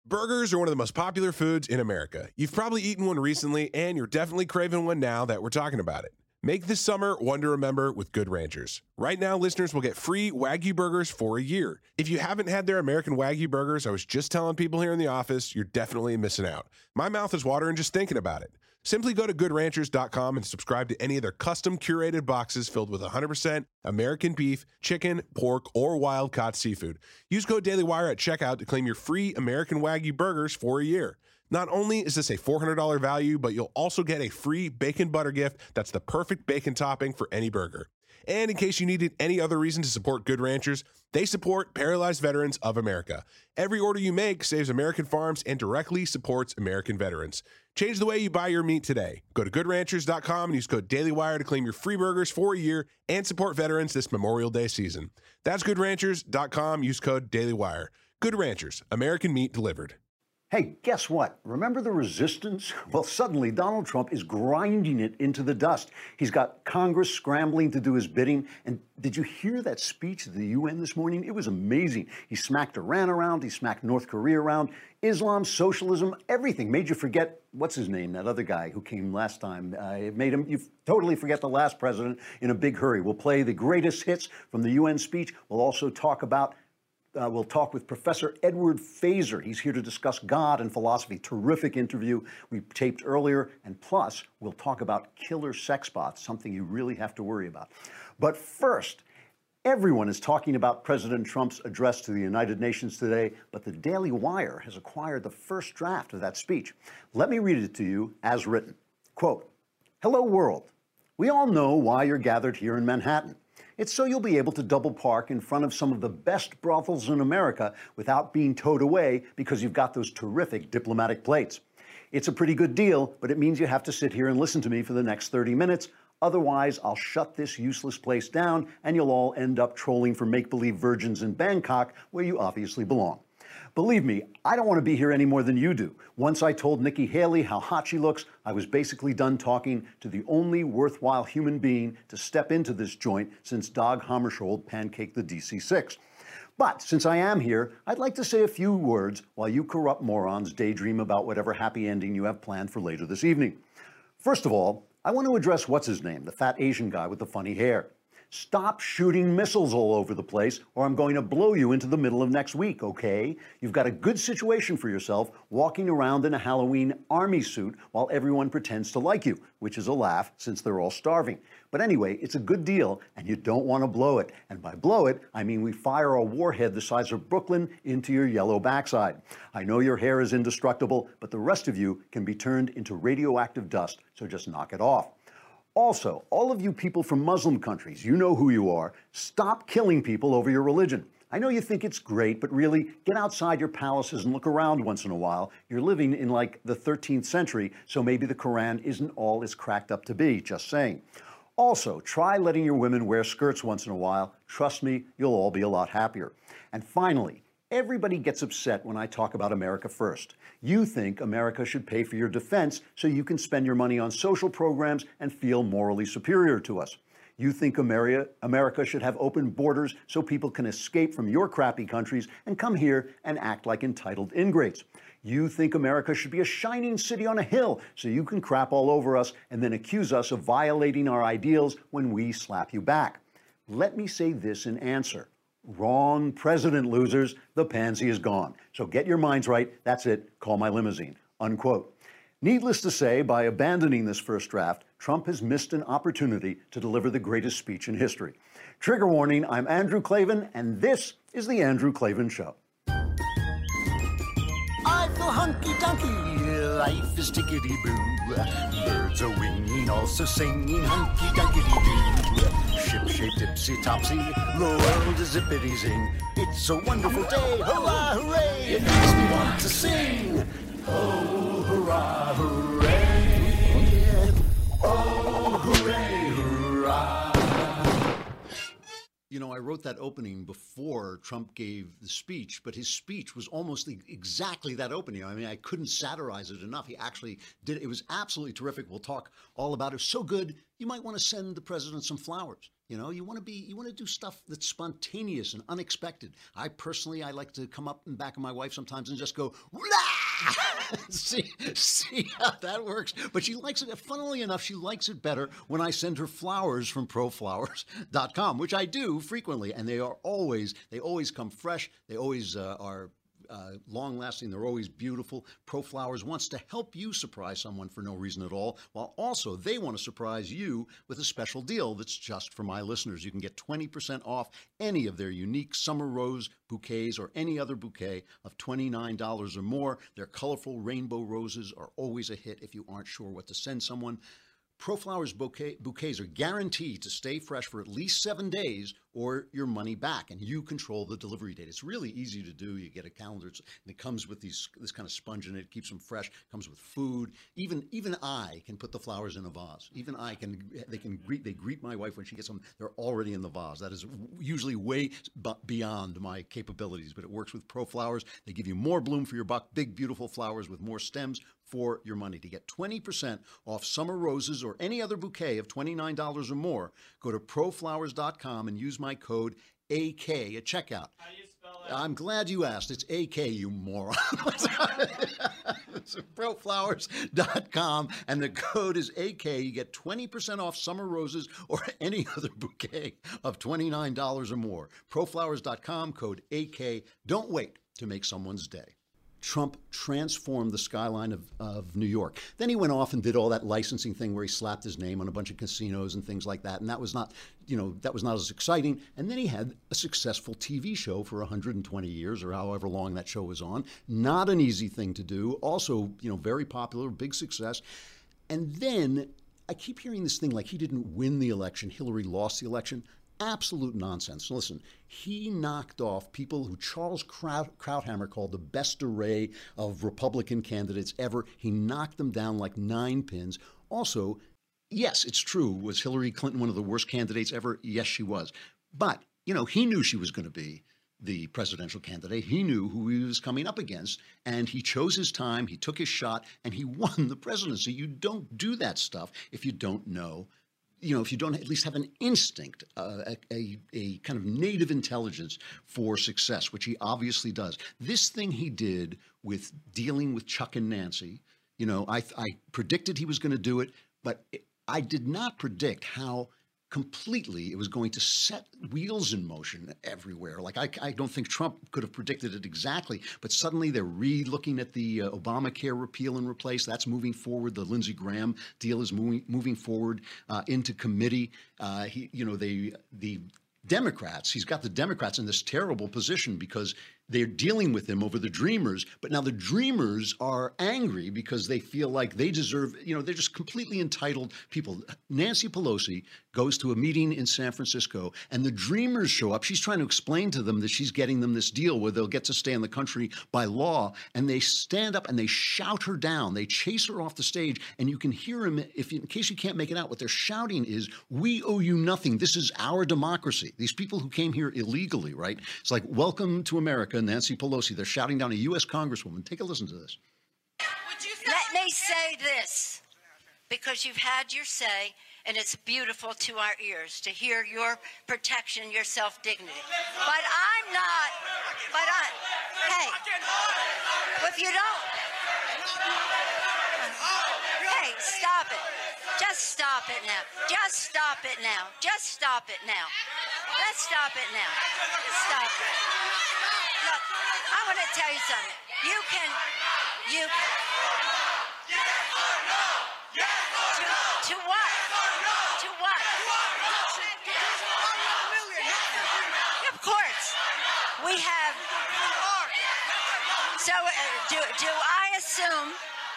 Burgers are one of the most popular foods in America. You've probably eaten one recently, and you're definitely craving one now that we're talking about it. Make this summer one to remember with Good Ranchers. Right now, listeners will get free Wagyu burgers for a year. If you haven't had their American Wagyu burgers, I was just telling people here in the office, you're definitely missing out. My mouth is watering just thinking about it. Simply go to goodranchers.com and subscribe to any of their custom curated boxes filled with 100% American beef, chicken, pork, or wild-caught seafood. Use code DailyWire at checkout to claim your free American Wagyu burgers for a year. Not only is this a $400 value, but you'll also get a free bacon butter gift that's the perfect bacon topping for any burger. And in case you needed any other reason to support Good Ranchers, they support Paralyzed Veterans of America. Every order you make saves American farms and directly supports American veterans. Change the way you buy your meat today. Go to goodranchers.com and use code DailyWire to claim your free burgers for a year and support veterans this Memorial Day season. That's goodranchers.com. Use code DailyWire. Good Ranchers, American meat delivered. Hey, guess what? Remember the resistance? Well, suddenly Donald Trump is grinding it into the dust. He's got Congress scrambling to do his bidding. And did you hear that speech at the UN this morning? It was amazing. He smacked Iran around. He smacked North Korea around. Islam, socialism, everything. Made you forget, what's his name, that other guy who came last time. It made him, you totally forget the last president in a big hurry. We'll play the greatest hits from the UN speech. We'll also talk about we'll talk with Professor Edward Fazer. He's here to discuss God and philosophy. Terrific interview we taped earlier. And plus, we'll talk about killer sex bots, something you really have to worry about. But first, everyone is talking about President Trump's address to the United Nations today, but the Daily Wire has acquired the first draft of that speech. Let me read it to you as written. Quote, "Hello, world. We all know why you're gathered here in Manhattan. It's so you'll be able to double park in front of some of the best brothels in America without being towed away because you've got those terrific diplomatic plates. It's a pretty good deal, but it means you have to sit here and listen to me for the next 30 minutes. Otherwise, I'll shut this useless place down and you'll all end up trolling for make-believe virgins in Bangkok, where you obviously belong. Believe me, I don't want to be here any more than you do. Once I told Nikki Haley how hot she looks, I was basically done talking to the only worthwhile human being to step into this joint since Dag Hammarskjöld pancaked the DC-6. But since I am here, I'd like to say a few words while you corrupt morons daydream about whatever happy ending you have planned for later this evening. First of all, I want to address what's-his-name, the fat Asian guy with the funny hair. Stop shooting missiles all over the place, or I'm going to blow you into the middle of next week, okay? You've got a good situation for yourself walking around in a Halloween army suit while everyone pretends to like you, which is a laugh since they're all starving. But anyway, it's a good deal, and you don't want to blow it. And by blow it, I mean we fire a warhead the size of Brooklyn into your yellow backside. I know your hair is indestructible, but the rest of you can be turned into radioactive dust, so just knock it off. Also, all of you people from Muslim countries, you know who you are. Stop killing people over your religion. I know you think it's great, but really, get outside your palaces and look around once in a while. You're living in like the 13th century, so maybe the Quran isn't all it's cracked up to be, just saying. Also, try letting your women wear skirts once in a while. Trust me, you'll all be a lot happier. And finally, everybody gets upset when I talk about America first. You think America should pay for your defense so you can spend your money on social programs and feel morally superior to us. You think America should have open borders so people can escape from your crappy countries and come here and act like entitled ingrates. You think America should be a shining city on a hill so you can crap all over us and then accuse us of violating our ideals when we slap you back. Let me say this in answer. Wrong president, losers. The pansy is gone. So get your minds right. That's it. Call my limousine. Unquote. Needless to say, by abandoning this first draft, Trump has missed an opportunity to deliver the greatest speech in history. Trigger warning, I'm Andrew Klavan, and this is The Andrew Klavan Show. I feel hunky-dunky, life is tickety-boo. Birds are winging, also singing hunky-dunky-doo. Ship-shaped, ipsy-topsy, the world is zippity-zing. It's a wonderful day, hurrah, hooray! It makes me want to sing. Oh, hurrah, hooray! Oh, hooray, hurrah! You know, I wrote that opening before Trump gave the speech, but his speech was almost exactly that opening. I mean, I couldn't satirize it enough. He actually did. It was absolutely terrific. We'll talk all about it. So good, you might want to send the president some flowers. You know, you want to do stuff that's spontaneous and unexpected. I like to come up in back of my wife sometimes and just go, see how that works. But she likes it. Funnily enough, she likes it better when I send her flowers from proflowers.com, which I do frequently. And they always come fresh. They always are long-lasting. They're always beautiful. ProFlowers wants to help you surprise someone for no reason at all, while also they want to surprise you with a special deal that's just for my listeners. You can get 20% off any of their unique summer rose bouquets or any other bouquet of $29 or more. Their colorful rainbow roses are always a hit if you aren't sure what to send someone. ProFlowers bouquets are guaranteed to stay fresh for at least 7 days or your money back, and you control the delivery date. It's really easy to do. You get a calendar, and it comes with this kind of sponge in it. It keeps them fresh. It comes with food. Even I can put the flowers in a vase. Even they greet my wife when she gets them. They're already in the vase. That is usually way beyond my capabilities, but it works with ProFlowers. They give you more bloom for your buck. Big, beautiful flowers with more stems for your money. To get 20% off summer roses or any other bouquet of $29 or more, go to proflowers.com and use my code AK at checkout. How do you spell that? I'm glad you asked. It's AK, you moron. It's proflowers.com, and the code is AK. You get 20% off summer roses or any other bouquet of $29 or more. Proflowers.com, code AK. Don't wait to make someone's day. Trump transformed the skyline of New York. Then he went off and did all that licensing thing where he slapped his name on a bunch of casinos and things like that. And that was not as exciting. And then he had a successful TV show for 120 years or however long that show was on. Not an easy thing to do. Also, very popular, big success. And then I keep hearing this thing like he didn't win the election. Hillary lost the election. Absolute nonsense. Listen, he knocked off people who Charles Krauthammer called the best array of Republican candidates ever. He knocked them down like 9 pins. Also, yes, it's true. Was Hillary Clinton one of the worst candidates ever? Yes, she was. But, he knew she was going to be the presidential candidate. He knew who he was coming up against, and he chose his time, he took his shot, and he won the presidency. You don't do that stuff if you don't know. If you don't at least have an instinct, a kind of native intelligence for success, which he obviously does. This thing he did with dealing with Chuck and Nancy, I predicted he was going to do it, but I did not predict how completely it was going to set wheels in motion everywhere. Like, I don't think Trump could have predicted it exactly, but suddenly they're re-looking at the Obamacare repeal and replace. That's moving forward. The Lindsey Graham deal is moving forward into committee. The Democrats, he's got the Democrats in this terrible position because they're dealing with him over the Dreamers, but now the Dreamers are angry because they feel like they deserve, they're just completely entitled people. Nancy Pelosi goes to a meeting in San Francisco and the Dreamers show up. She's trying to explain to them that she's getting them this deal where they'll get to stay in the country by law, and they stand up and they shout her down. They chase her off the stage, and you can hear them, in case you can't make it out, what they're shouting is, "We owe you nothing. This is our democracy." These people who came here illegally, right? It's like, "Welcome to America, Nancy Pelosi." They're shouting down a U.S. Congresswoman. Take a listen to this. Let me say this, because you've had your say, and it's beautiful to our ears to hear your protection, your self-dignity. But I'm not, hey, if you don't, hey, stop it. Just stop it now. Just stop it now. Just stop it now. Let's stop it now. Stop it. Look, I want to tell you something. You to what? To what? Of course. We have. So do I assume?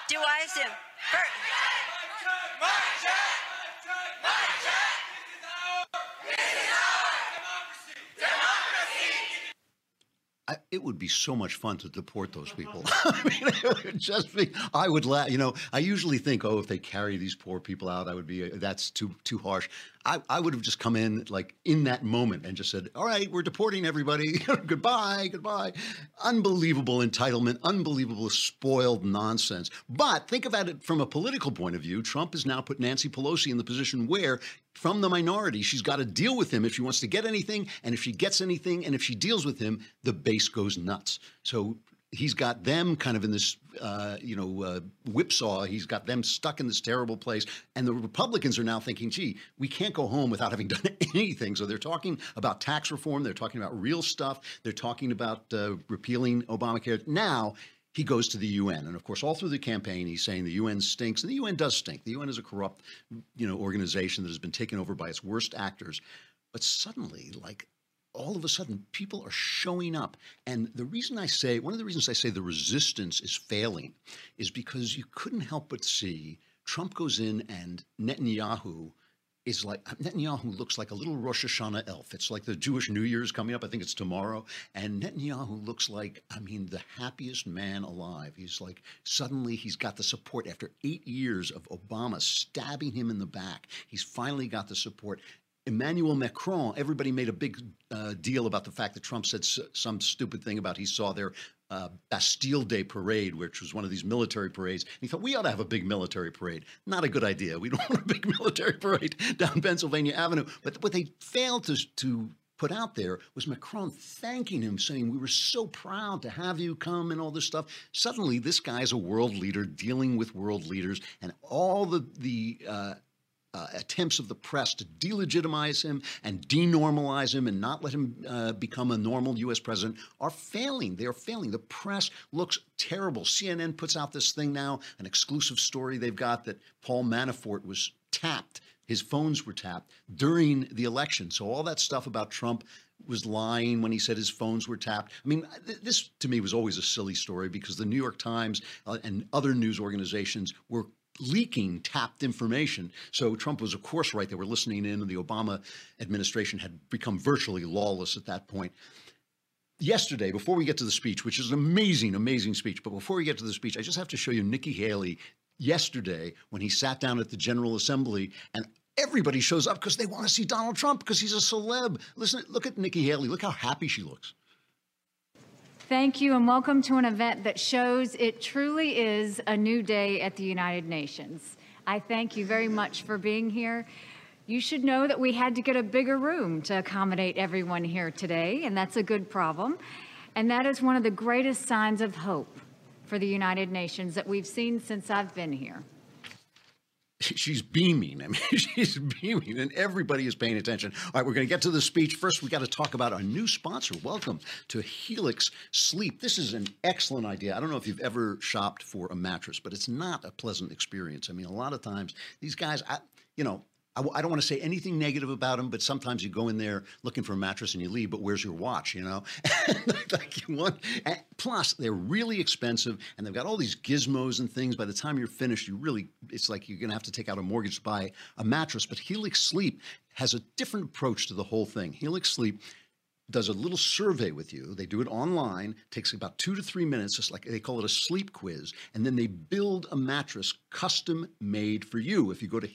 It would be so much fun to deport those people. I mean, it would just be, I would laugh. I usually think, if they carry these poor people out, that's too harsh. I would have just come in like in that moment and just said, all right, we're deporting everybody. Goodbye. Unbelievable entitlement, unbelievable spoiled nonsense. But think about it from a political point of view. Trump has now put Nancy Pelosi in the position where, from the minority, she's got to deal with him if she wants to get anything. And if she gets anything, and if she deals with him, the base goes nuts. So he's got them kind of in this, whipsaw. He's got them stuck in this terrible place. And the Republicans are now thinking, gee, we can't go home without having done anything. So they're talking about tax reform. They're talking about real stuff. They're talking about repealing Obamacare. Now he goes to the UN. And of course, all through the campaign, he's saying the UN stinks. And the UN does stink. The UN is a corrupt, organization that has been taken over by its worst actors. But suddenly, all of a sudden, people are showing up. And one of the reasons I say the resistance is failing is because you couldn't help but see Trump goes in and Netanyahu looks like a little Rosh Hashanah elf. It's like the Jewish New Year's coming up. I think it's tomorrow. And Netanyahu looks like, the happiest man alive. He's like, suddenly he's got the support after 8 years of Obama stabbing him in the back. He's finally got the support. Emmanuel Macron, everybody made a big deal about the fact that Trump said some stupid thing about he saw their Bastille Day parade, which was one of these military parades. And he thought, we ought to have a big military parade. Not a good idea. We don't want a big military parade down Pennsylvania Avenue. But what they failed to put out there was Macron thanking him, saying, we were so proud to have you come and all this stuff. Suddenly, this guy's a world leader dealing with world leaders, and all the attempts of the press to delegitimize him and denormalize him and not let him become a normal U.S. president are failing. They are failing. The press looks terrible. CNN puts out this thing now, an exclusive story they've got that Paul Manafort was tapped. His phones were tapped during the election. So all that stuff about Trump was lying when he said his phones were tapped. This to me was always a silly story because the New York Times and other news organizations were leaking tapped information. So Trump was, of course, right. They were listening in, and the Obama administration had become virtually lawless at that point. Yesterday, before we get to the speech, which is an amazing, amazing speech, but before we get to the speech, I just have to show you Nikki Haley yesterday when he sat down at the General Assembly, and everybody shows up because they want to see Donald Trump because he's a celeb. Listen, look at Nikki Haley. Look how happy she looks. Thank you, and welcome to an event that shows it truly is a new day at the United Nations. I thank you very much for being here. You should know that we had to get a bigger room to accommodate everyone here today, and that's a good problem. And that is one of the greatest signs of hope for the United Nations that we've seen since I've been here. She's beaming. She's beaming, and everybody is paying attention. All right, we're going to get to the speech. First, we got to talk about our new sponsor. Welcome to Helix Sleep. This is an excellent idea. I don't know if you've ever shopped for a mattress, but it's not a pleasant experience. A lot of times these guys, I don't want to say anything negative about them, but sometimes you go in there looking for a mattress and you leave, but where's your watch, Plus, they're really expensive, and they've got all these gizmos and things. By the time you're finished, it's like you're going to have to take out a mortgage to buy a mattress. But Helix Sleep has a different approach to the whole thing. Helix Sleep does a little survey with you. They do it online, takes about 2 to 3 minutes, just like they call it a sleep quiz, and then they build a mattress custom made for you. If you go to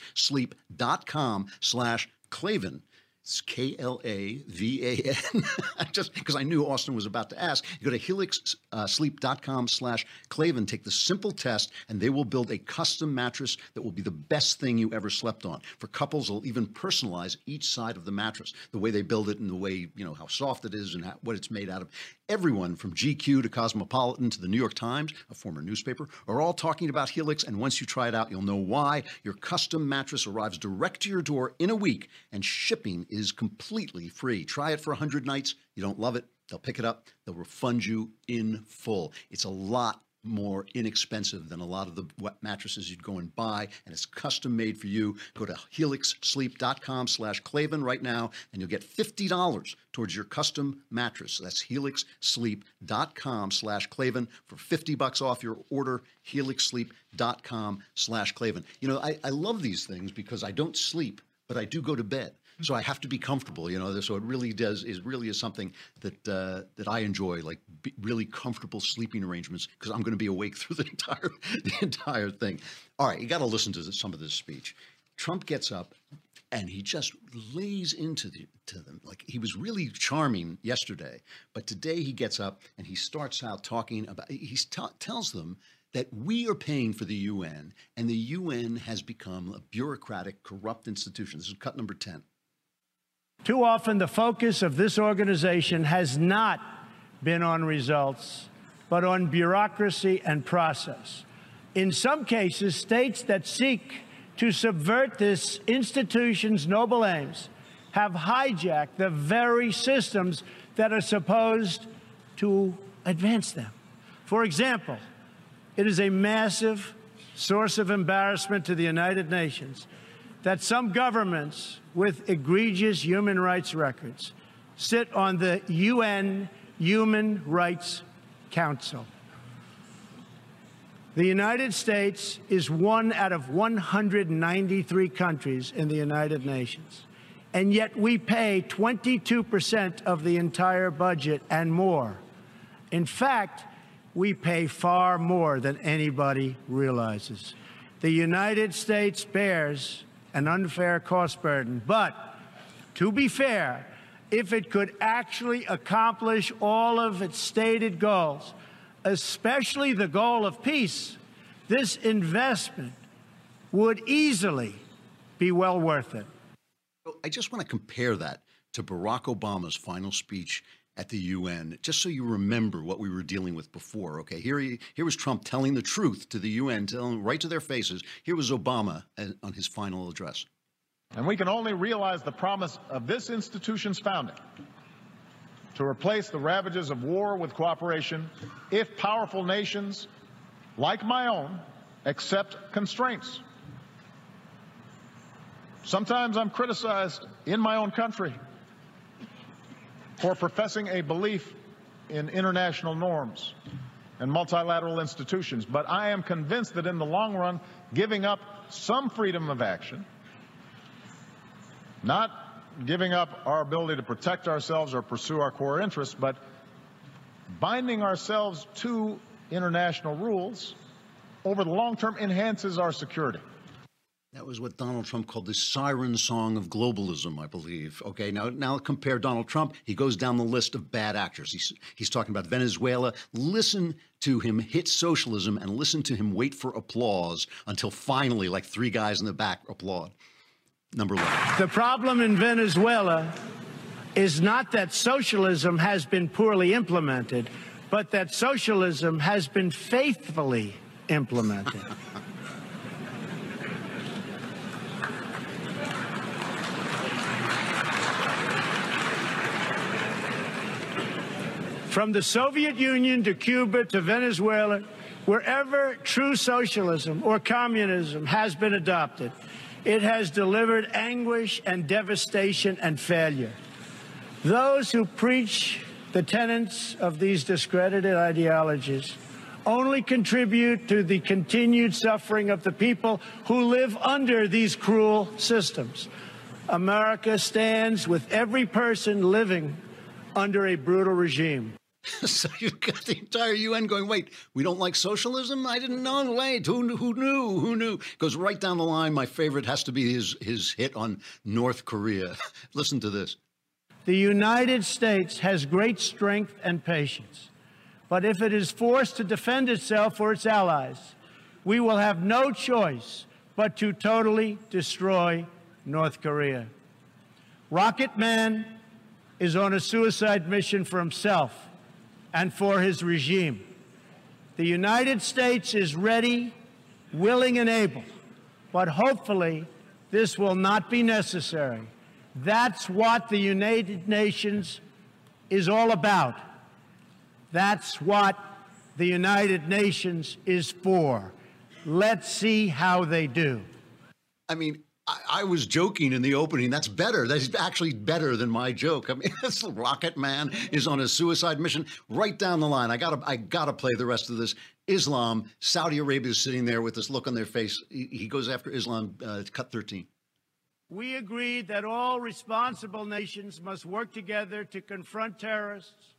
helixsleep.com/Klavan, it's Klavan, just because I knew Austin was about to ask. You go to helixsleep.com/Klavan, take the simple test, and they will build a custom mattress that will be the best thing you ever slept on. For couples, they'll even personalize each side of the mattress, the way they build it and the way, how soft it is and what it's made out of. Everyone from GQ to Cosmopolitan to the New York Times, a former newspaper, are all talking about Helix, and once you try it out, you'll know why. Your custom mattress arrives direct to your door in a week, and shipping is completely free. Try it for 100 nights. You don't love it, they'll pick it up. They'll refund you in full. It's a lot more inexpensive than a lot of the mattresses you'd go and buy, and it's custom made for you. Go to helixsleep.com/Klavan right now, and you'll get $50 towards your custom mattress. That's helixsleep.com/Klavan for $50 off your order. helixsleep.com/Klavan. I love these things because I don't sleep, but I do go to bed. So I have to be comfortable, so it really is something that I enjoy, like really comfortable sleeping arrangements, because I'm going to be awake through the entire thing. All right, you got to listen to some of this speech. Trump gets up. And he just lays into them. Like, he was really charming yesterday, but today he gets up and he starts out talking about, tells them that we are paying for the UN, and the UN has become a bureaucratic, corrupt institution. This is cut number 10. Too often the focus of this organization has not been on results, but on bureaucracy and process. In some cases, states that seek to subvert this institution's noble aims have hijacked the very systems that are supposed to advance them. For example, it is a massive source of embarrassment to the United Nations that some governments with egregious human rights records sit on the UN Human Rights Council. The United States is one out of 193 countries in the United Nations, and yet we pay 22% of the entire budget and more. In fact, we pay far more than anybody realizes. The United States bears an unfair cost burden, but to be fair, if it could actually accomplish all of its stated goals, especially the goal of peace, this investment would easily be well worth it. I just want to compare that to Barack Obama's final speech at the UN, just so you remember what we were dealing with before. Okay, here was Trump telling the truth to the UN, telling them right to their faces. Here was Obama on his final address. And we can only realize the promise of this institution's founding to replace the ravages of war with cooperation if powerful nations, like my own, accept constraints. Sometimes I'm criticized in my own country for professing a belief in international norms and multilateral institutions, but I am convinced that in the long run, giving up some freedom of action, not giving up our ability to protect ourselves or pursue our core interests, but binding ourselves to international rules over the long term enhances our security. That was what Donald Trump called the siren song of globalism, I believe. Okay, now compare Donald Trump. He goes down the list of bad actors. He's talking about Venezuela. Listen to him hit socialism and listen to him wait for applause until finally, like 3 guys in the back applaud. Number 11. The problem in Venezuela is not that socialism has been poorly implemented, but that socialism has been faithfully implemented. From the Soviet Union to Cuba to Venezuela, wherever true socialism or communism has been adopted, it has delivered anguish and devastation and failure. Those who preach the tenets of these discredited ideologies only contribute to the continued suffering of the people who live under these cruel systems. America stands with every person living under a brutal regime. So you've got the entire UN going, wait, we don't like socialism? I didn't know. Wait, who knew? Who knew? Goes right down the line. My favorite has to be his hit on North Korea. Listen to this. The United States has great strength and patience, but if it is forced to defend itself or its allies, we will have no choice but to totally destroy North Korea. Rocket Man is on a suicide mission for himself and for his regime. The United States is ready, willing, and able, but hopefully this will not be necessary. That's what the United Nations is all about. That's what the United Nations is for. Let's see how they do. I mean, I was joking in the opening. That's better. That's actually better than my joke. I mean, this Rocket Man is on a suicide mission right down the line. I gotta play the rest of this. Islam, Saudi Arabia is sitting there with this look on their face. He goes after Islam, cut 13. We agreed that all responsible nations must work together to confront terrorists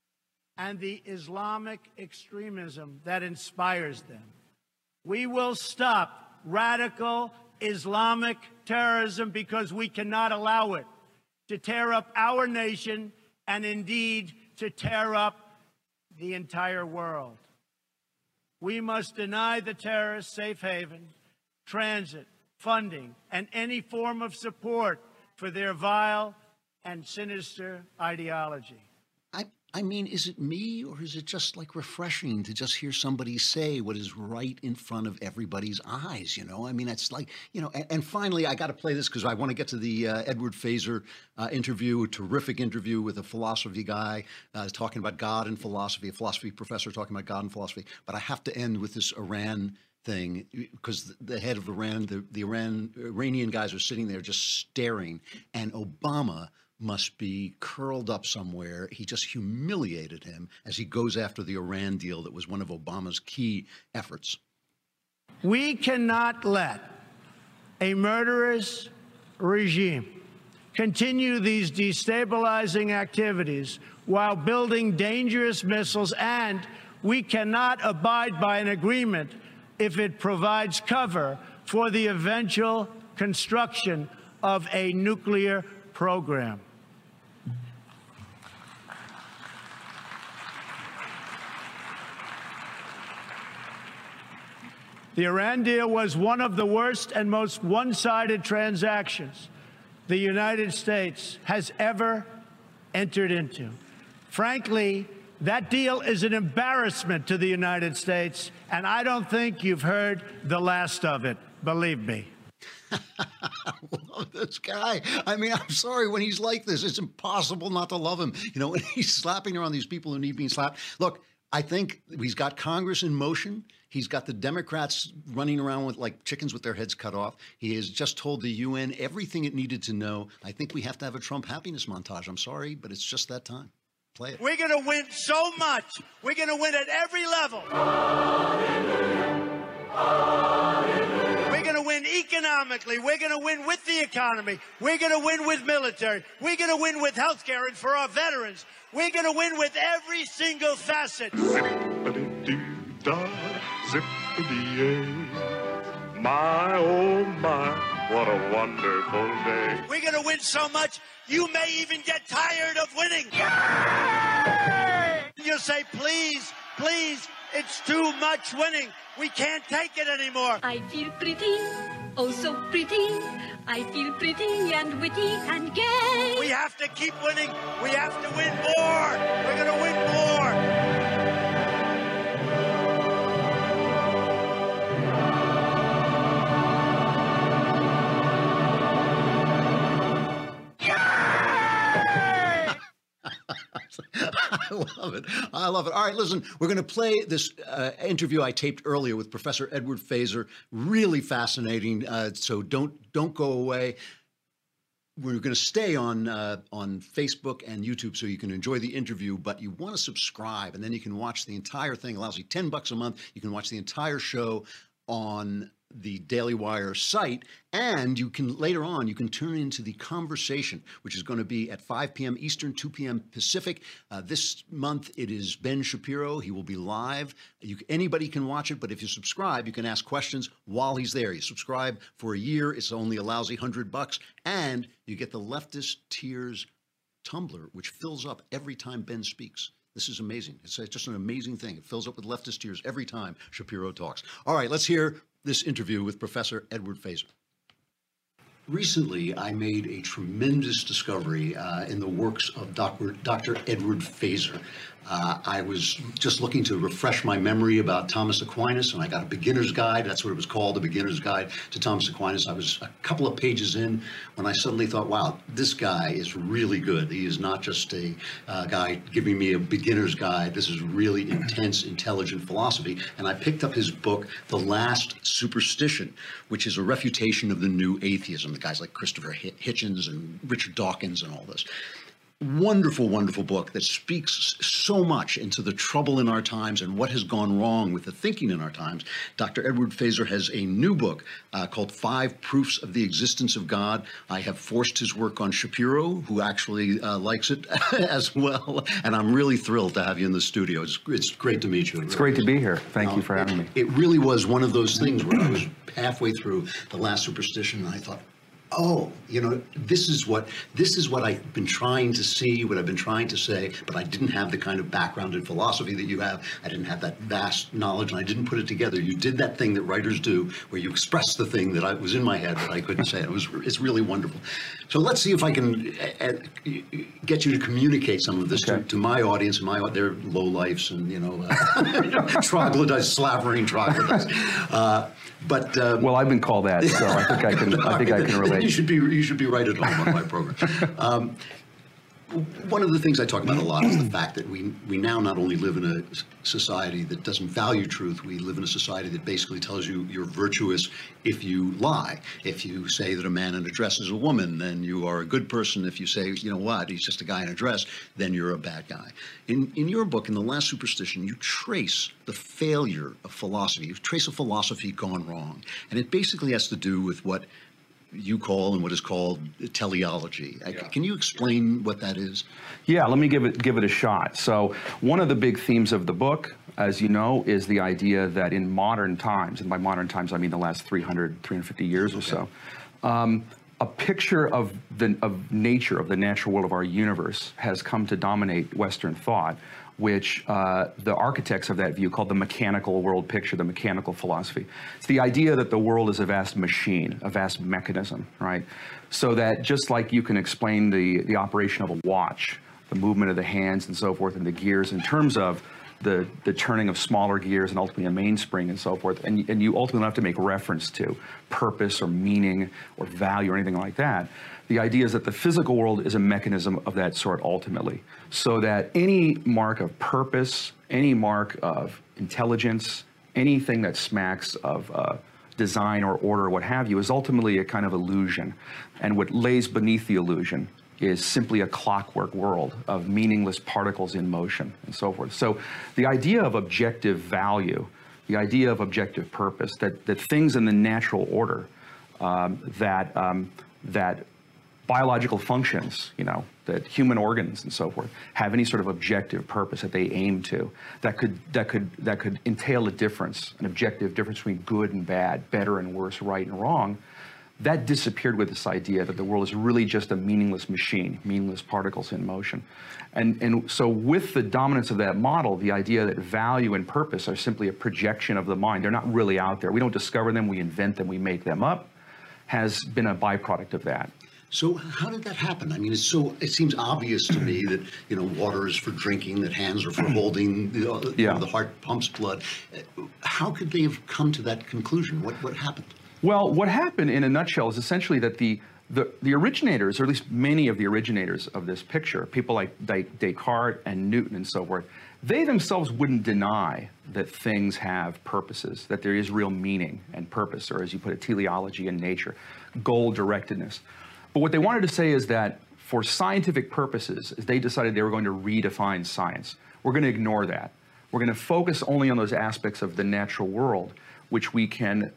and the Islamic extremism that inspires them. We will stop radical Islamic terrorism because we cannot allow it to tear up our nation and indeed to tear up the entire world. We must deny the terrorists safe haven, transit, funding, and any form of support for their vile and sinister ideology. I mean, is it me, or is it just like refreshing to just hear somebody say what is right in front of everybody's eyes? You know, I mean, it's like, you know, and finally, I got to play this because I want to get to the Edward Feser interview, a terrific interview with a philosophy guy talking about God and philosophy, a philosophy professor talking about God and philosophy. But I have to end with this Iran thing because the head of Iran, the Iranian guys are sitting there just staring, and Obama must be curled up somewhere. He just humiliated him as he goes after the Iran deal that was one of Obama's key efforts. We cannot let a murderous regime continue these destabilizing activities while building dangerous missiles, and we cannot abide by an agreement if it provides cover for the eventual construction of a nuclear program. The Iran deal was one of the worst and most one-sided transactions the United States has ever entered into. Frankly, that deal is an embarrassment to the United States, and I don't think you've heard the last of it, believe me. I love this guy. I mean, I'm sorry, when he's like this, it's impossible not to love him. You know, when he's slapping around these people who need being slapped. Look, I think he's got Congress in motion. He's got the Democrats running around with like chickens with their heads cut off. He has just told the UN everything it needed to know. I think we have to have a Trump happiness montage. I'm sorry, but it's just that time. Play it. We're going to win so much. We're going to win at every level. We're going to win economically. We're going to win with the economy. We're going to win with military. We're going to win with health care and for our veterans. We're going to win with every single facet. Zippity-yay. My, oh my, what a wonderful day. We're going to win so much, you may even get tired of winning. You'll say, please, please, it's too much winning. We can't take it anymore. I feel pretty, oh so pretty. I feel pretty and witty and gay. We have to keep winning. We have to win more. We're going to win more. I love it. I love it. All right, listen, we're going to play this interview I taped earlier with Professor Edward Feser. Really fascinating. So don't go away. We're going to stay on Facebook and YouTube so you can enjoy the interview, but you want to subscribe, and then you can watch the entire thing. It allows you $10 a month. You can watch the entire show on the Daily Wire site, and you can later on you can turn into the conversation, which is going to be at 5 p.m. Eastern, 2 p.m. Pacific. This month it is Ben Shapiro. He will be live. Anybody can watch it, but if you subscribe, you can ask questions while he's there. You subscribe for a year; it's only a lousy $100, and you get the Leftist Tears tumbler, which fills up every time Ben speaks. This is amazing. It's just an amazing thing. It fills up with leftist tears every time Shapiro talks. All right, let's hear this interview with Professor Edward Feser. Recently, I made a tremendous discovery in the works of Dr. Edward Feser. I was just looking to refresh my memory about Thomas Aquinas, and I got a beginner's guide. That's what it was called, the beginner's guide to Thomas Aquinas. I was a couple of pages in when I suddenly thought, wow, this guy is really good. He is not just a guy giving me a beginner's guide. This is really intense, intelligent philosophy. And I picked up his book, The Last Superstition, which is a refutation of the new atheism. The guys like Christopher Hitchens and Richard Dawkins and all this. wonderful, wonderful book that speaks so much into the trouble in our times and what has gone wrong with the thinking in our times. Dr. Edward Feser has a new book called 5 Proofs of the Existence of God. I have forced his work on Shapiro, who actually likes it as well. And I'm really thrilled to have you in the studio. It's great to meet you. It's great to be here. Thank you for having me. It really was one of those things where I was halfway through The Last Superstition, and I thought, oh, you know, this is what I've been trying to see, what I've been trying to say, but I didn't have the kind of background in philosophy that you have. I didn't have that vast knowledge, and I didn't put it together. You did that thing that writers do, where you express the thing that was in my head that I couldn't say. It's really wonderful. So let's see if I can get you to communicate some of this to my audience, and their low lifes, and troglodytes, slavering troglodytes. Well, I've been called that, so I think I can relate. You should be right at home on my program. One of the things I talk about a lot is the fact that we now not only live in a society that doesn't value truth, we live in a society that basically tells you you're virtuous if you lie. If you say that a man in a dress is a woman, then you are a good person. If you say, you know what, he's just a guy in a dress, then you're a bad guy. In your book, in The Last Superstition, you trace the failure of philosophy. You trace a philosophy gone wrong. And it basically has to do with what you call and what is called teleology. Can you explain what that is? Yeah, let me give it a shot. So one of the big themes of the book, as you know, is the idea that in modern times, and by modern times I mean the last 350 years or so, a picture of nature, of the natural world of our universe, has come to dominate Western thought, which the architects of that view called the mechanical world picture, the mechanical philosophy. It's the idea that the world is a vast machine, a vast mechanism, right? So that just like you can explain the operation of a watch, the movement of the hands and so forth, and the gears in terms of the turning of smaller gears and ultimately a mainspring and so forth, and you ultimately don't have to make reference to purpose or meaning or value or anything like that. The idea is that the physical world is a mechanism of that sort ultimately, so that any mark of purpose, any mark of intelligence, anything that smacks of design or order or what have you is ultimately a kind of illusion. And what lays beneath the illusion is simply a clockwork world of meaningless particles in motion and so forth. So the idea of objective value, the idea of objective purpose, that things in the natural order, that biological functions, that human organs and so forth have any sort of objective purpose that they aim to, that could entail a difference, an objective difference between good and bad, better and worse, right and wrong. That disappeared with this idea that the world is really just a meaningless machine, meaningless particles in motion. And so with the dominance of that model, the idea that value and purpose are simply a projection of the mind, they're not really out there. We don't discover them, we invent them, we make them up, has been a byproduct of that. So how did that happen? I mean, it seems obvious to me that, water is for drinking, that hands are for holding, the heart pumps blood. How could they have come to that conclusion? What happened? Well, what happened in a nutshell is essentially that the originators, or at least many of the originators of this picture, people like Descartes and Newton and so forth, they themselves wouldn't deny that things have purposes, that there is real meaning and purpose, or as you put it, teleology in nature, goal-directedness. But what they wanted to say is that for scientific purposes, they decided they were going to redefine science. We're going to ignore that. We're going to focus only on those aspects of the natural world which we can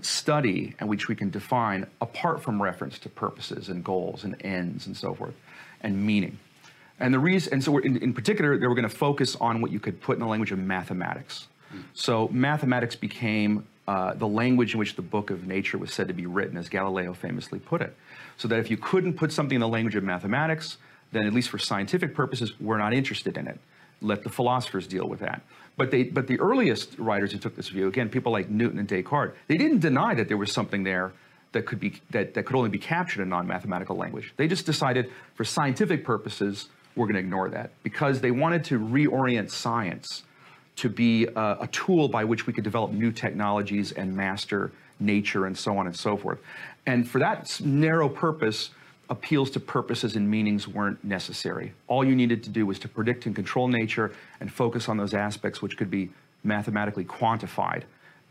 study and which we can define apart from reference to purposes and goals and ends and so forth, and meaning. And the reason, and so in particular, they were going to focus on what you could put in the language of mathematics. So mathematics became the language in which the book of nature was said to be written, as Galileo famously put it. So that if you couldn't put something in the language of mathematics, then at least for scientific purposes, we're not interested in it. Let the philosophers deal with that. But the earliest writers who took this view, again, people like Newton and Descartes, they didn't deny that there was something there that could only be captured in non-mathematical language. They just decided for scientific purposes, we're going to ignore that, because they wanted to reorient science to be a tool by which we could develop new technologies and master nature and so on and so forth. And for that narrow purpose, appeals to purposes and meanings weren't necessary. All you needed to do was to predict and control nature and focus on those aspects which could be mathematically quantified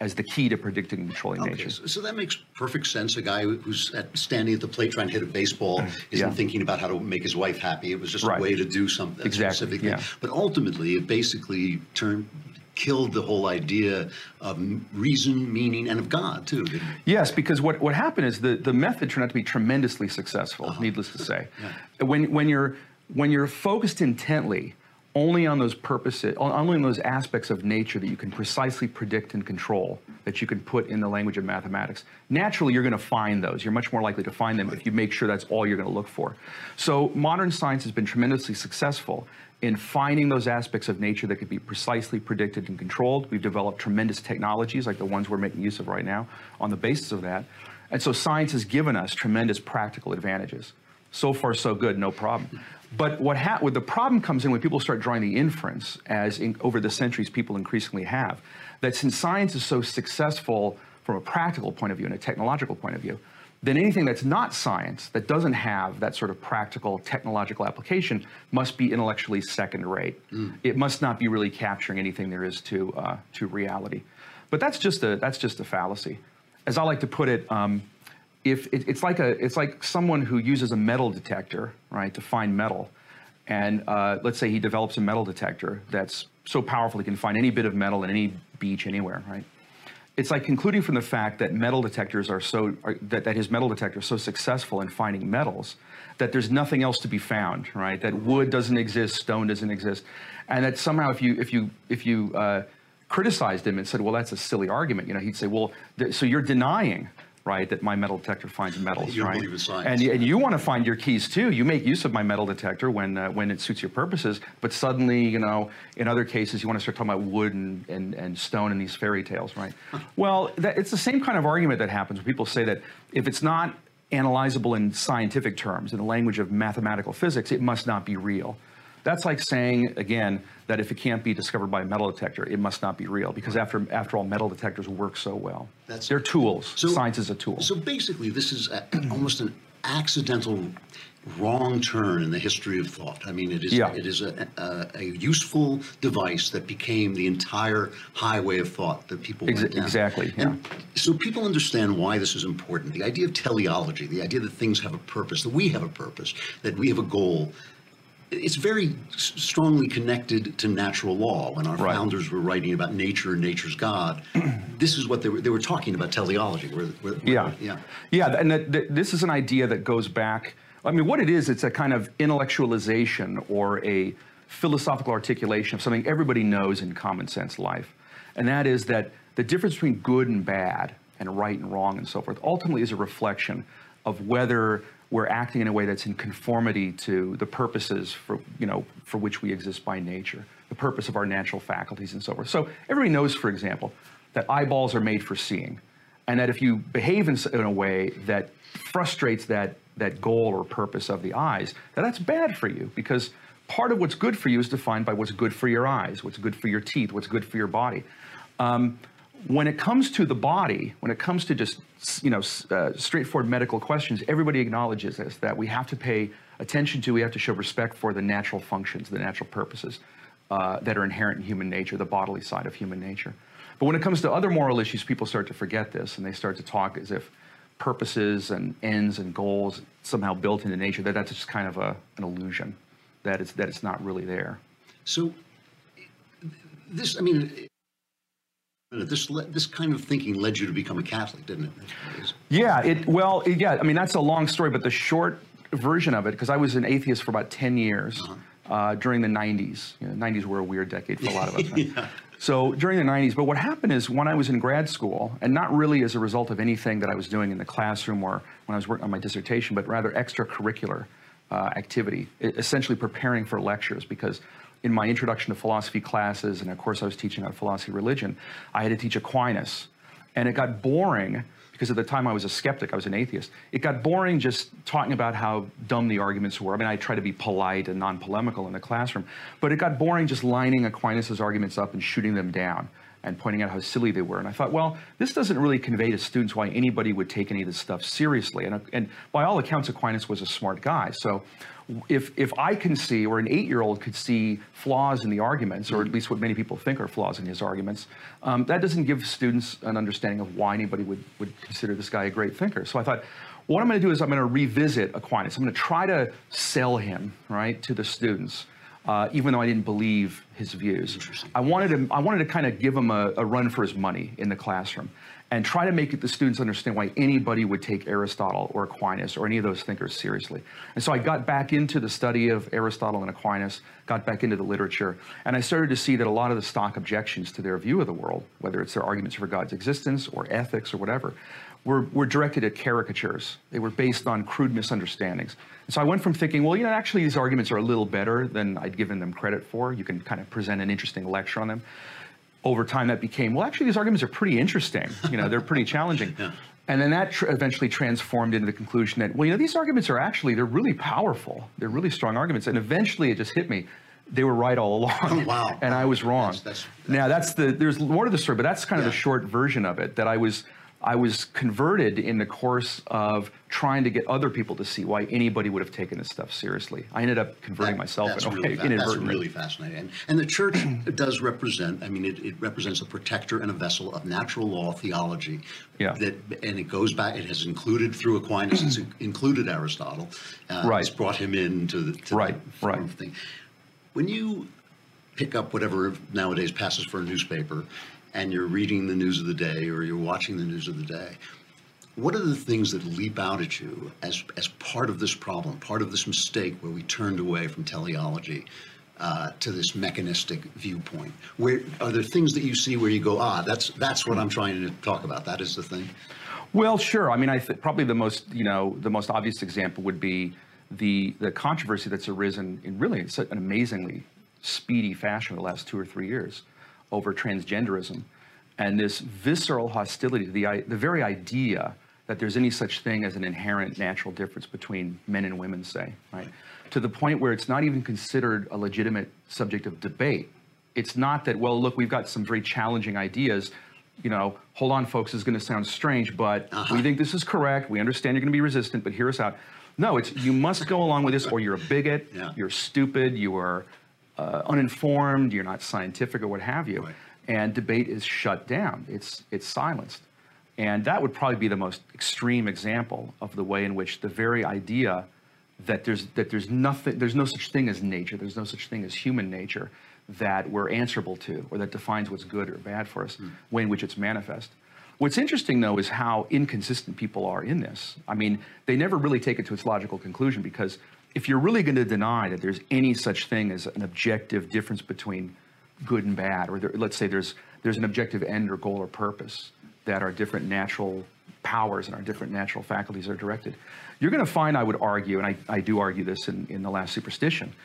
as the key to predicting and controlling nature. So that makes perfect sense. A guy who's standing at the plate trying to hit a baseball isn't thinking about how to make his wife happy. It was just a way to do something specific thing. But ultimately, it basically killed the whole idea of reason, meaning, and of God, too, didn't it? Yes, because what happened is the method turned out to be tremendously successful, needless to say. When you're focused intently only on those purposes, only on those aspects of nature that you can precisely predict and control, that you can put in the language of mathematics, naturally you're going to find those. You're much more likely to find them if you make sure that's all you're going to look for. So modern science has been tremendously successful in finding those aspects of nature that could be precisely predicted and controlled. We've developed tremendous technologies like the ones we're making use of right now on the basis of that. And so science has given us tremendous practical advantages. So far, so good, no problem. But what the problem comes in when people start drawing the inference, as over the centuries people increasingly have, that since science is so successful from a practical point of view and a technological point of view, then anything that's not science, that doesn't have that sort of practical technological application, must be intellectually second-rate. It must not be really capturing anything there is to reality. But that's just a fallacy. As I like to put it, it's like someone who uses a metal detector, right, to find metal, and let's say he develops a metal detector that's so powerful he can find any bit of metal in any beach anywhere, right? It's like concluding from the fact that metal detectors that his metal detector is so successful in finding metals that there's nothing else to be found, right? That wood doesn't exist, stone doesn't exist, and that somehow if you criticized him and said, well, that's a silly argument, you know, he'd say, well, so you're denying, right, that my metal detector finds metals, you right? Believe in science. And you want to find your keys too. You make use of my metal detector when it suits your purposes, but suddenly, you know, in other cases, you want to start talking about wood and stone and these fairy tales, right? Well, it's the same kind of argument that happens when people say that if it's not analyzable in scientific terms, in the language of mathematical physics, it must not be real. That's like saying, again, that if it can't be discovered by a metal detector, it must not be real, because after all, metal detectors work so well. They're tools. Science is a tool. So basically, this is almost an accidental wrong turn in the history of thought. I mean, it is a useful device that became the entire highway of thought that people went down. Exactly. Yeah. And so people understand why this is important. The idea of teleology, the idea that things have a purpose, that we have a purpose, that we have a goal. It's very strongly connected to natural law. When our founders were writing about nature and nature's God, this is what they were talking about, teleology. And this is an idea that goes back. I mean, what it is, it's a kind of intellectualization or a philosophical articulation of something everybody knows in common sense life, and that is that the difference between good and bad and right and wrong and so forth ultimately is a reflection of whether we're acting in a way that's in conformity to the purposes for which we exist by nature, the purpose of our natural faculties and so forth. So everybody knows, for example, that eyeballs are made for seeing, and that if you behave in a way that frustrates that goal or purpose of the eyes, that's bad for you, because part of what's good for you is defined by what's good for your eyes, what's good for your teeth, what's good for your body. When it comes to the body, when it comes to just straightforward medical questions, everybody acknowledges this, that we have to pay attention to, we have to show respect for the natural functions, the natural purposes that are inherent in human nature, the bodily side of human nature. But when it comes to other moral issues, people start to forget this, and they start to talk as if purposes and ends and goals somehow built into nature, that's just kind of an illusion, that it's not really there. So this, I mean, this kind of thinking led you to become a Catholic, didn't it? Yeah, I mean, that's a long story, but the short version of it, because I was an atheist for about 10 years during the 90s. You know, 90s were a weird decade for a lot of us. Right? So during the 90s, but what happened is when I was in grad school, and not really as a result of anything that I was doing in the classroom or when I was working on my dissertation, but rather extracurricular activity, essentially preparing for lectures, because in my introduction to philosophy classes, and of course I was teaching on philosophy of religion, I had to teach Aquinas. And it got boring, because at the time I was a skeptic, I was an atheist. It got boring just talking about how dumb the arguments were. I mean, I try to be polite and non-polemical in the classroom, but it got boring just lining Aquinas' arguments up and shooting them down and pointing out how silly they were. And I thought, well, this doesn't really convey to students why anybody would take any of this stuff seriously. And by all accounts, Aquinas was a smart guy. So If I can see, or an 8-year-old could see flaws in the arguments, or at least what many people think are flaws in his arguments, that doesn't give students an understanding of why anybody would consider this guy a great thinker. So I thought, what I'm going to do is I'm going to revisit Aquinas. I'm going to try to sell him, right, to the students, even though I didn't believe his views. I wanted to kind of give him a run for his money in the classroom, and try to make the students understand why anybody would take Aristotle or Aquinas or any of those thinkers seriously. And so I got back into the study of Aristotle and Aquinas, got back into the literature, and I started to see that a lot of the stock objections to their view of the world, whether it's their arguments for God's existence or ethics or whatever, were directed at caricatures. They were based on crude misunderstandings. And so I went from thinking, well, actually these arguments are a little better than I'd given them credit for. You can kind of present an interesting lecture on them. Over time, that became, well, actually, these arguments are pretty interesting. They're pretty challenging. Yeah. And then that eventually transformed into the conclusion that, well, these arguments are actually, they're really powerful. They're really strong arguments. And eventually, it just hit me. They were right all along. Oh, wow. And I was wrong. Now, there's more to the story, but that's kind of the short version of it, that I was converted in the course of trying to get other people to see why anybody would have taken this stuff seriously. I ended up converting myself inadvertently. That's really fascinating. And the church does represent, it represents a protector and a vessel of natural law theology. Yeah. And it goes back, it has included through Aquinas, it's included Aristotle. Right. It's brought him into that form of thing. When you pick up whatever nowadays passes for a newspaper, and you're reading the news of the day or you're watching the news of the day, what are the things that leap out at you as part of this problem, part of this mistake where we turned away from teleology to this mechanistic viewpoint? Where are there things that you see where you go, that's what I'm trying to talk about, that is the thing? Well, sure. I think probably the most obvious example would be the controversy that's arisen in really such an amazingly speedy fashion in the last 2 or 3 years over transgenderism, and this visceral hostility to the very idea that there's any such thing as an inherent natural difference between men and women, say, right? To the point where it's not even considered a legitimate subject of debate. It's not that, well, look, we've got some very challenging ideas. Hold on, folks, this is going to sound strange, but we think this is correct. We understand you're going to be resistant, but hear us out. No, it's you must go along with this, or you're a bigot, you're stupid, you are uninformed, you're not scientific, or what have you. Right. And debate is shut down. It's silenced. And that would probably be the most extreme example of the way in which the very idea that there's no such thing as nature, there's no such thing as human nature that we're answerable to, or that defines what's good or bad for us, way in which it's manifest. What's interesting, though, is how inconsistent people are in this. They never really take it to its logical conclusion, because if you're really going to deny that there's any such thing as an objective difference between good and bad, or let's say there's an objective end or goal or purpose that our different natural powers and our different natural faculties are directed, you're going to find, I would argue, and I do argue this in The Last Superstition,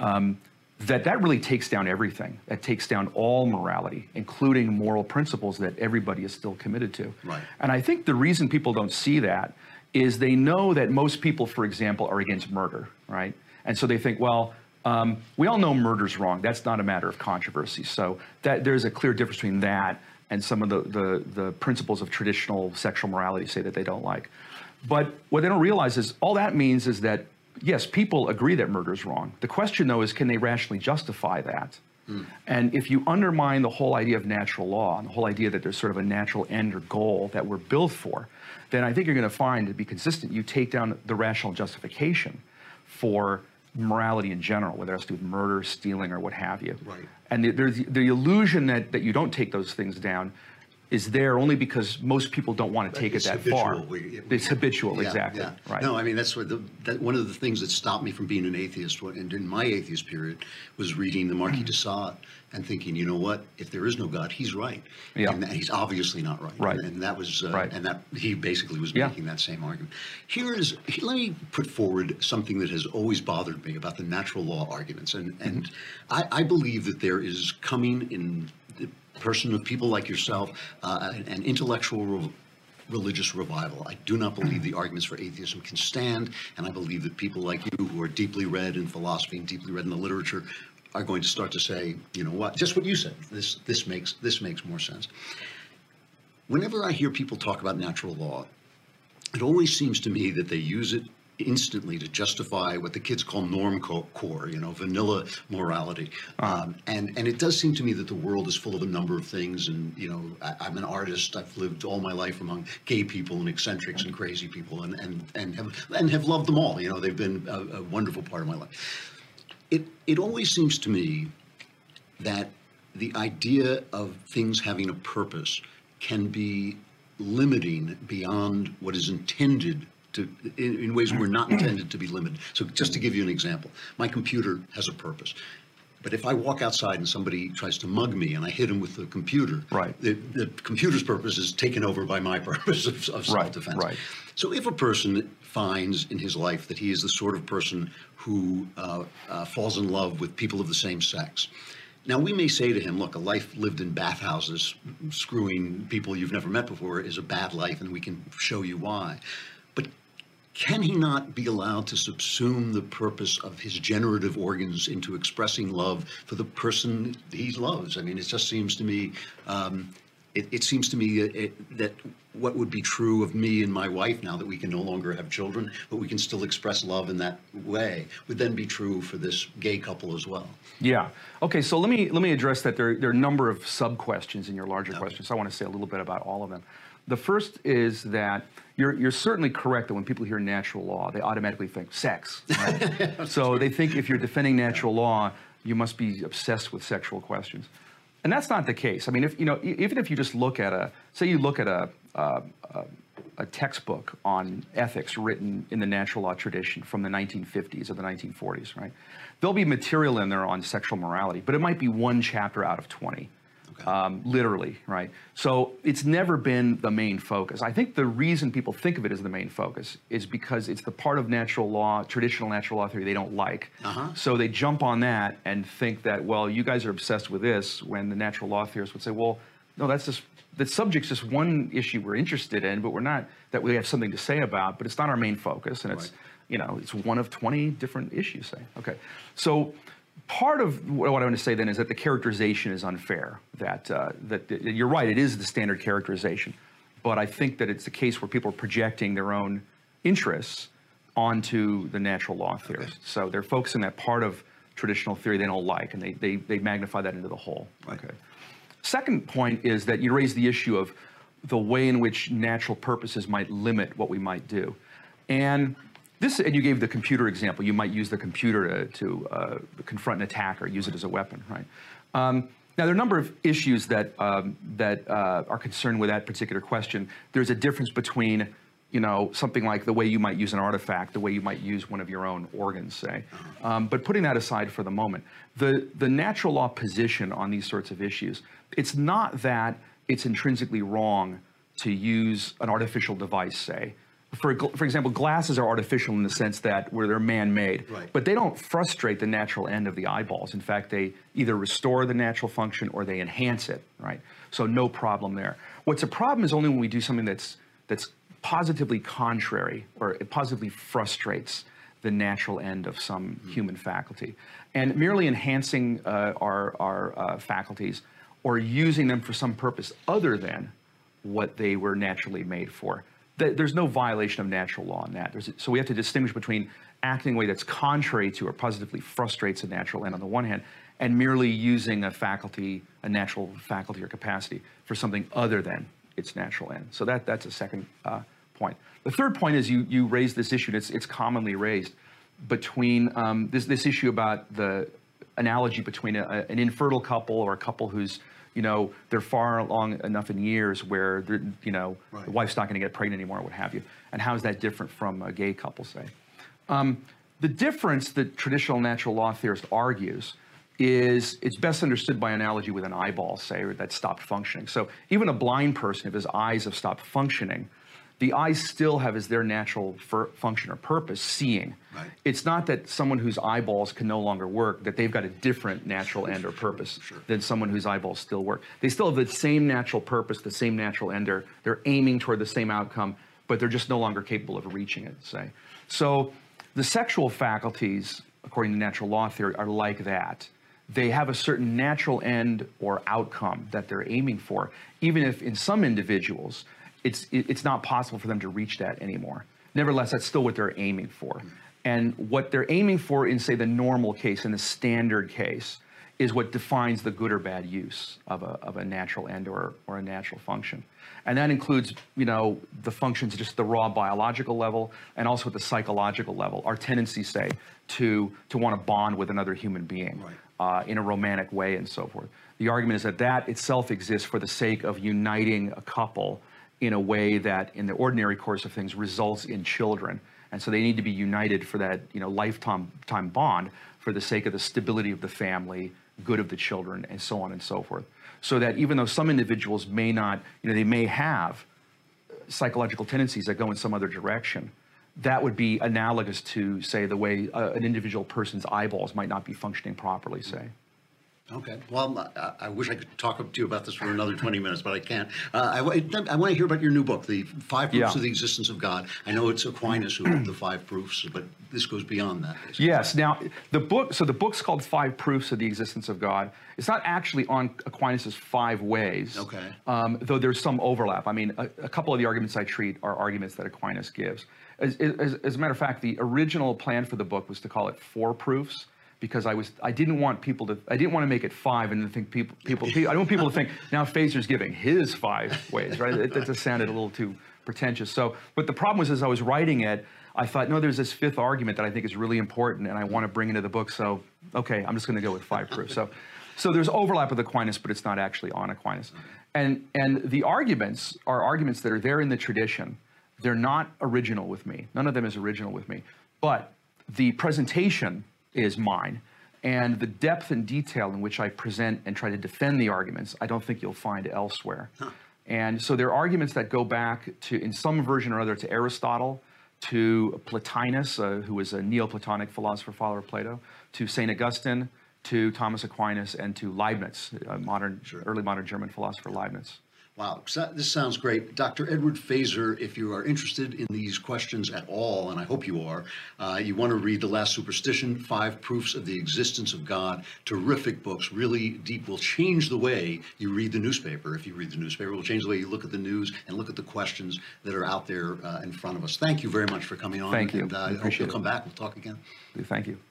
that really takes down everything. That takes down all morality, including moral principles that everybody is still committed to. Right. And I think the reason people don't see that is they know that most people, for example, are against murder, right? And so they think, well, we all know murder's wrong. That's not a matter of controversy. So there's a clear difference between that and some of the principles of traditional sexual morality, say, that they don't like. But what they don't realize is all that means is that, yes, people agree that murder is wrong. The question, though, is can they rationally justify that? And if you undermine the whole idea of natural law and the whole idea that there's sort of a natural end or goal that we're built for, then I think you're going to find, to be consistent, you take down the rational justification for morality in general, whether it has to do with murder, stealing, or what have you. Right. And there's the illusion that you don't take those things down is there only because most people don't want to take it that far. It's habitual, exactly. Yeah. Right. No, that's what one of the things that stopped me from being an atheist, and in my atheist period, was reading the Marquis de Sade and thinking, you know what? If there is no God, he's right, and he's obviously not right. Right. And that was, and that he basically was making that same argument. Let me put forward something that has always bothered me about the natural law arguments, and I believe that there is coming in the person of people like yourself, an intellectual religious revival. I do not believe the arguments for atheism can stand, and I believe that people like you who are deeply read in philosophy and deeply read in the literature are going to start to say, you know what, just what you said, this makes more sense. Whenever I hear people talk about natural law, it always seems to me that they use it instantly to justify what the kids call norm core, vanilla morality. And it does seem to me that the world is full of a number of things. And, I'm an artist. I've lived all my life among gay people and eccentrics and crazy people and have loved them all. They've been a wonderful part of my life. It always seems to me that the idea of things having a purpose can be limiting beyond what is intended to, in ways we're not intended to be limited. So just to give you an example, my computer has a purpose. But if I walk outside and somebody tries to mug me and I hit him with the computer, the computer's purpose is taken over by my purpose of self-defense. Right. So if a person finds in his life that he is the sort of person who falls in love with people of the same sex, now, we may say to him, look, a life lived in bathhouses, screwing people you've never met before is a bad life, and we can show you why. But can he not be allowed to subsume the purpose of his generative organs into expressing love for the person he loves? I mean, it just seems to me, it seems to me that what would be true of me and my wife now that we can no longer have children, but we can still express love in that way, would then be true for this gay couple as well. Yeah. Okay. So let me address that. There are a number of sub-questions in your larger question. So I want to say a little bit about all of them. The first is that you're certainly correct that when people hear natural law, they automatically think sex. Right? So they think if you're defending natural law, you must be obsessed with sexual questions. And that's not the case. I mean, even if you just look at a textbook on ethics written in the natural law tradition from the 1950s or the 1940s, right? There'll be material in there on sexual morality, but it might be one chapter out of 20, literally, right? So it's never been the main focus. I think the reason people think of it as the main focus is because it's the part of natural law, traditional natural law theory they don't like. So they jump on that and think that, well, you guys are obsessed with this, when the natural law theorists would say, well, no, that's just, the subject's just one issue we're interested in, but we're not, that we have something to say about, but it's not our main focus, and it's, it's one of 20 different issues, say. Okay, so part of what I want to say then is that the characterization is unfair, that you're right, it is the standard characterization, but I think that it's the case where people are projecting their own interests onto the natural law theorists. So they're focusing that part of traditional theory they don't like, and they magnify that into the whole. Okay. Second point is that you raise the issue of the way in which natural purposes might limit what we might do. And you gave the computer example. You might use the computer to confront an attacker, use it as a weapon, right? Now, there are a number of issues that are concerned with that particular question. There's a difference between, something like the way you might use an artifact, the way you might use one of your own organs, say. But putting that aside for the moment, the natural law position on these sorts of issues, it's not that it's intrinsically wrong to use an artificial device, say. For example, glasses are artificial in the sense that they're man-made, but they don't frustrate the natural end of the eyeballs. In fact, they either restore the natural function or they enhance it, right? So no problem there. What's a problem is only when we do something that's positively contrary, or it positively frustrates the natural end of some human faculty. And merely enhancing our faculties or using them for some purpose other than what they were naturally made for, there's no violation of natural law in that. So we have to distinguish between acting in a way that's contrary to or positively frustrates a natural end on the one hand, and merely using a natural faculty or capacity for something other than its natural end. So that's a second point. The third point is you raised this issue, and it's commonly raised, between this issue about the analogy between an infertile couple or a couple who's, they're far along enough in years where, the wife's not going to get pregnant anymore, what have you. And how is that different from a gay couple, say? The difference that traditional natural law theorist argues is it's best understood by analogy with an eyeball, say, that stopped functioning. So even a blind person, if his eyes have stopped functioning, the eyes still have as their natural function or purpose seeing. It's not that someone whose eyeballs can no longer work, that they've got a different natural end or purpose than someone whose eyeballs still work. They still have the same natural purpose, the same natural end. They're aiming toward the same outcome, but they're just no longer capable of reaching it, say. So the sexual faculties, according to natural law theory, are like that. They have a certain natural end or outcome that they're aiming for, even if in some individuals, it's not possible for them to reach that anymore. Nevertheless, that's still what they're aiming for. And what they're aiming for in, say, the normal case, in the standard case, is what defines the good or bad use of a natural end or a natural function. And that includes, you know, the functions at just the raw biological level and also at the psychological level. Our tendency, say, to want to bond with another human being in a romantic way and so forth. The argument is that that itself exists for the sake of uniting a couple in a way that, in the ordinary course of things, results in children. And so they need to be united for that, you know, lifetime bond for the sake of the stability of the family, good of the children, and so on and so forth. So that even though some individuals may not, you know, they may have psychological tendencies that go in some other direction, that would be analogous to, say, the way an individual person's eyeballs might not be functioning properly, say. Okay. Well, I wish I could talk to you about this for another 20 minutes, but I can't. I want to hear about your new book, The 5 Proofs of the Existence of God. I know it's Aquinas who wrote the 5 Proofs, but this goes beyond that. Basically. Yes. Now, the book's called 5 Proofs of the Existence of God. It's not actually on Aquinas' 5 ways, though there's some overlap. I mean, a couple of the arguments I treat are arguments that Aquinas gives. As a matter of fact, the original plan for the book was to call it 4 Proofs, because I didn't want to make it 5 and then think I don't want people to think now Feser's giving his 5 ways, right? It just sounded a little too pretentious. So, but the problem was, as I was writing it, I thought, no, there's this 5th argument that I think is really important and I want to bring into the book. So, okay, I'm just going to go with 5 proofs. So there's overlap with Aquinas, but it's not actually on Aquinas. And the arguments are arguments that are there in the tradition. They're not original with me. None of them is original with me. But the presentation is mine. And the depth and detail in which I present and try to defend the arguments, I don't think you'll find elsewhere. And so there are arguments that go back to, in some version or other, to Aristotle, to Plotinus, who was a Neoplatonic philosopher, follower of Plato, to St. Augustine, to Thomas Aquinas, and to Leibniz, early modern German philosopher Leibniz. Wow, this sounds great. Dr. Edward Feser, if you are interested in these questions at all, and I hope you are, you want to read The Last Superstition, 5 Proofs of the Existence of God. Terrific books, really deep, will change the way you read the newspaper. If you read the newspaper, it will change the way you look at the news and look at the questions that are out there in front of us. Thank you very much for coming on. Thank you. And I hope you'll come back. We'll talk again. Thank you.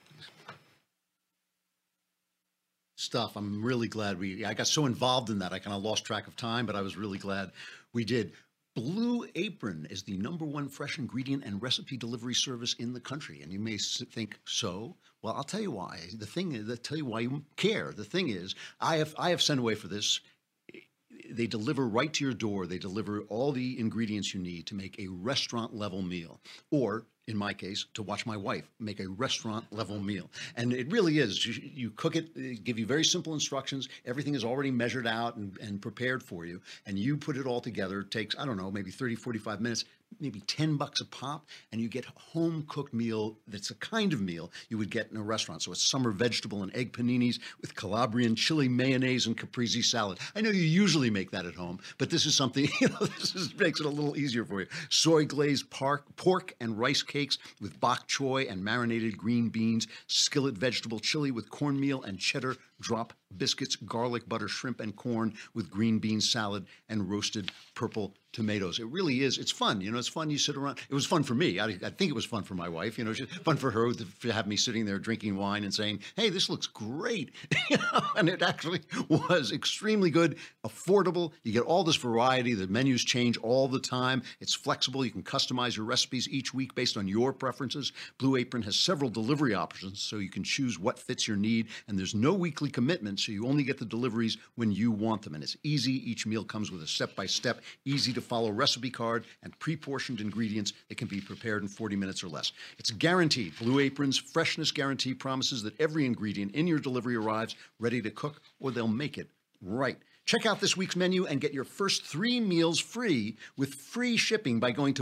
Stuff. I'm really glad I got so involved in that I kind of lost track of time, but I was really glad we did. Blue Apron is the #1 fresh ingredient and recipe delivery service in the country. And you may think, so? Well, I'll tell you why. The thing is, I'll tell you why you care. The thing is, I have sent away for this. They deliver right to your door. They deliver all the ingredients you need to make a restaurant-level meal. Or, in my case, to watch my wife make a restaurant-level meal. And it really is. You cook it, they give you very simple instructions. Everything is already measured out and prepared for you. And you put it all together. It takes, I don't know, maybe 30, 45 minutes, maybe $10 a pop, and you get a home-cooked meal that's a kind of meal you would get in a restaurant. So it's summer vegetable and egg paninis with Calabrian chili mayonnaise and caprese salad. I know you usually make that at home, but this is something, makes it a little easier for you. Soy glazed pork and rice cakes with bok choy and marinated green beans, skillet vegetable chili with cornmeal and cheddar drop biscuits, garlic butter shrimp and corn with green bean salad, and roasted purple tomatoes. It really is. It's fun. It's fun. You sit around. It was fun for me. I think it was fun for my wife. It's fun for her to have me sitting there drinking wine and saying, hey, this looks great. And it actually was extremely good, affordable. You get all this variety. The menus change all the time. It's flexible. You can customize your recipes each week based on your preferences. Blue Apron has several delivery options, so you can choose what fits your need. And there's no weekly commitment, so you only get the deliveries when you want them. And it's easy. Each meal comes with a step-by-step, easy-to-follow recipe card and pre-portioned ingredients that can be prepared in 40 minutes or less. It's guaranteed. Blue Apron's freshness guarantee promises that every ingredient in your delivery arrives ready to cook, or they'll make it right. Check out this week's menu and get your first 3 meals free with free shipping by going to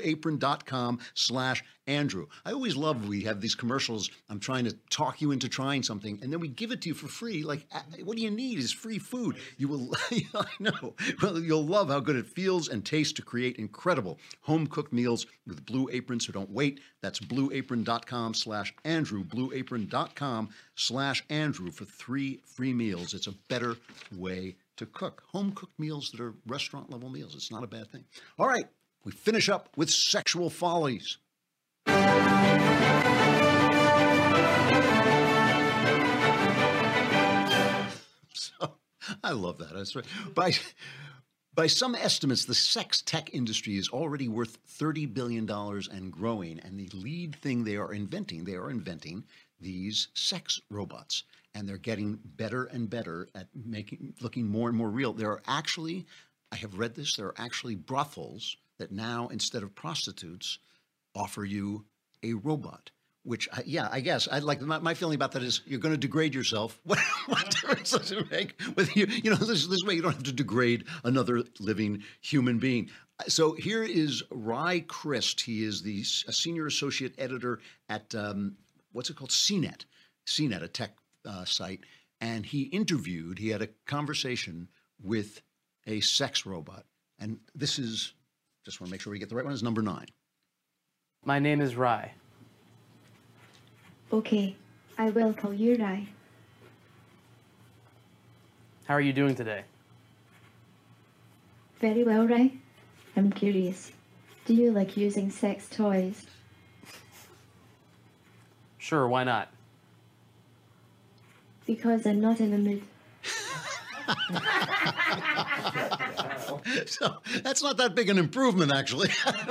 blueapron.com/Andrew. I always love we have these commercials. I'm trying to talk you into trying something, and then we give it to you for free. Like, what do you need is free food. You will, I know. Well, you'll love how good it feels and tastes to create incredible home-cooked meals with Blue Apron, so don't wait. That's blueapron.com/Andrew, blueapron.com/Andrew for 3 free meals. It's a better way to cook. Home-cooked meals that are restaurant-level meals. It's not a bad thing. All right. we finish up with Sexual Follies. So, I love that. That's right. By some estimates, the sex tech industry is already worth $30 billion and growing. And the lead thing they are inventing these sex robots. And they're getting better and better at looking more and more real. There are actually, I have read this, there are actually brothels that now, instead of prostitutes, offer you a robot. Which, I guess I'd like. My feeling about that is you're going to degrade yourself. What difference does it make? Whether this way you don't have to degrade another living human being. So here is Ry Crist. He is a senior associate editor at what's it called? CNET, a tech site, and he had a conversation with a sex robot. And this is, just want to make sure we get the right one. Is number 9. My name is Ry. Okay, I will call you Ry. How are you doing today? Very well, Ry. I'm curious. Do you like using sex toys? Sure, why not? Because I'm not in the mood. So that's not that big an improvement, actually.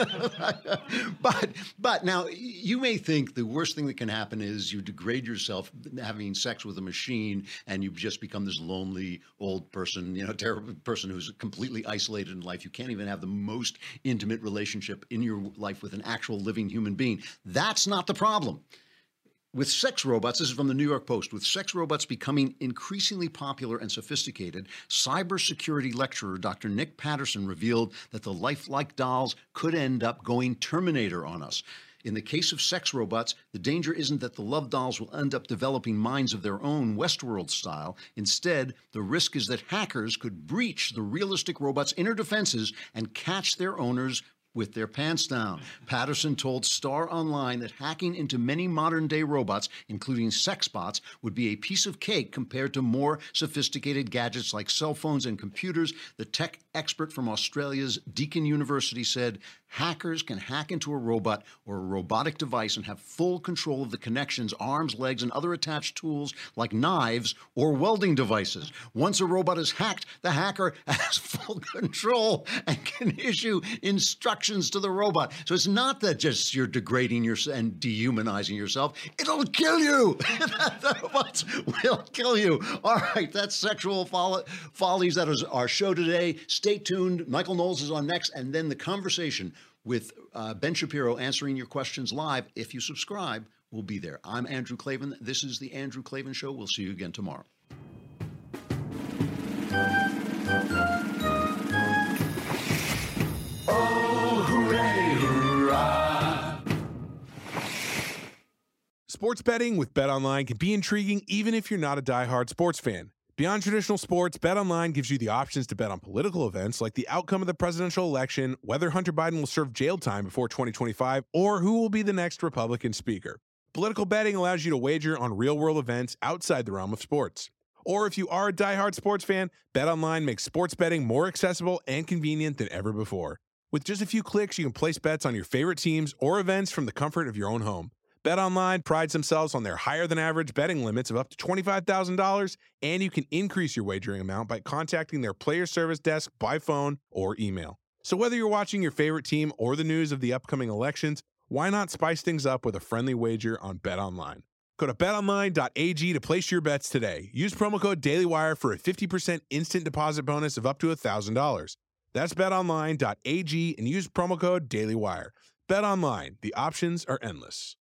But now you may think the worst thing that can happen is you degrade yourself having sex with a machine, and you just become this lonely old person, terrible person who's completely isolated in life. You can't even have the most intimate relationship in your life with an actual living human being. That's not the problem. With sex robots, this is from the New York Post, with sex robots becoming increasingly popular and sophisticated, cybersecurity lecturer Dr. Nick Patterson revealed that the lifelike dolls could end up going Terminator on us. In the case of sex robots, the danger isn't that the love dolls will end up developing minds of their own Westworld style. Instead, the risk is that hackers could breach the realistic robots' inner defenses and catch their owners with their pants down. Patterson told Star Online that hacking into many modern-day robots, including sex bots, would be a piece of cake compared to more sophisticated gadgets like cell phones and computers. The tech expert from Australia's Deakin University said hackers can hack into a robot or a robotic device and have full control of the connections, arms, legs, and other attached tools like knives or welding devices. Once a robot is hacked, the hacker has full control and can issue instructions to the robot. So it's not that just you're degrading yourself and dehumanizing yourself. It'll kill you. The robots will kill you. All right, that's Sexual Follies. That is our show today. Stay tuned. Michael Knowles is on next, and then the conversation with Ben Shapiro answering your questions live. If you subscribe, we'll be there. I'm Andrew Klavan. This is The Andrew Klavan Show. We'll see you again tomorrow. Sports betting with BetOnline can be intriguing even if you're not a diehard sports fan. Beyond traditional sports, BetOnline gives you the options to bet on political events like the outcome of the presidential election, whether Hunter Biden will serve jail time before 2025, or who will be the next Republican speaker. Political betting allows you to wager on real-world events outside the realm of sports. Or if you are a diehard sports fan, BetOnline makes sports betting more accessible and convenient than ever before. With just a few clicks, you can place bets on your favorite teams or events from the comfort of your own home. BetOnline prides themselves on their higher-than-average betting limits of up to $25,000, and you can increase your wagering amount by contacting their player service desk by phone or email. So whether you're watching your favorite team or the news of the upcoming elections, why not spice things up with a friendly wager on BetOnline? Go to betonline.ag to place your bets today. Use promo code DailyWire for a 50% instant deposit bonus of up to $1,000. That's betonline.ag and use promo code DailyWire. BetOnline, the options are endless.